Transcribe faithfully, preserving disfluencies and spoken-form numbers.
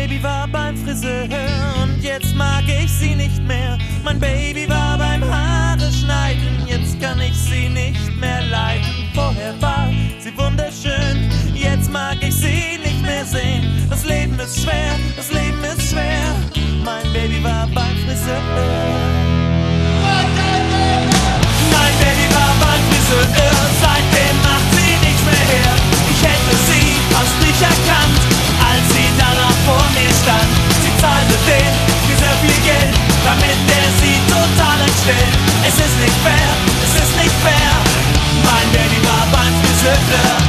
Baby war beim Friseur und jetzt mag ich sie nicht mehr. Mein Baby war beim Haare schneiden, jetzt kann ich sie nicht mehr leiden. Vorher war sie wunderschön, jetzt mag ich sie nicht mehr sehen. Das Leben ist schwer, das Leben ist schwer. Mein Baby war beim Friseur. Mein Baby war beim Friseur, seitdem macht sie nichts mehr her. Ich hätte sie fast nicht erkannt, als sie da noch vor mir stand. Sie zahlte den Friseur viel Geld, damit er sie total entstellt. Es ist nicht fair, es ist nicht fair. Mein Baby war beim Friseur.